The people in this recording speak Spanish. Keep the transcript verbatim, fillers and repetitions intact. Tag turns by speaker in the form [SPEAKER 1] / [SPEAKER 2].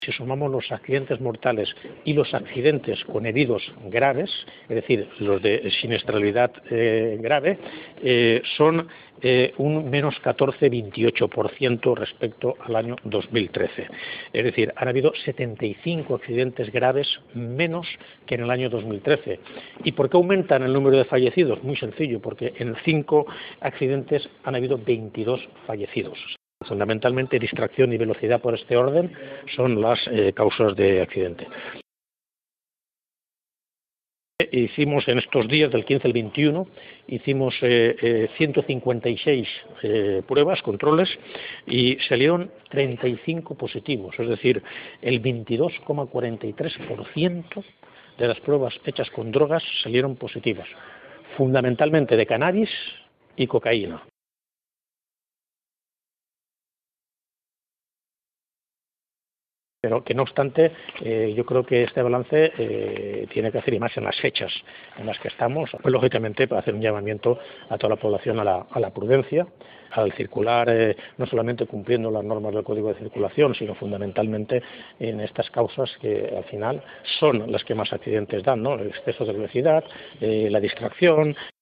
[SPEAKER 1] Si sumamos los accidentes mortales y los accidentes con heridos graves, es decir, los de siniestralidad eh, grave, eh, son eh, un menos catorce coma veintiocho por ciento respecto al año dos mil trece. Es decir, han habido setenta y cinco accidentes graves menos que en el año dos mil trece. ¿Y por qué aumentan el número de fallecidos? Muy sencillo, porque en cinco accidentes han habido veintidós fallecidos. Fundamentalmente, distracción y velocidad por este orden son las eh, causas de accidente. Hicimos en estos días, del quince al veintiuno, hicimos eh, eh, ciento cincuenta y seis eh, pruebas, controles, y salieron treinta y cinco positivos, es decir, el veintidós coma cuarenta y tres por ciento de las pruebas hechas con drogas salieron positivas, fundamentalmente de cannabis y cocaína. Pero que no obstante, eh, yo creo que este balance eh, tiene que hacer, y más en las fechas en las que estamos, pues lógicamente para hacer un llamamiento a toda la población a la, a la prudencia, al circular eh, no solamente cumpliendo las normas del Código de Circulación, sino fundamentalmente en estas causas que al final son las que más accidentes dan, ¿no? El exceso de velocidad, eh, la distracción.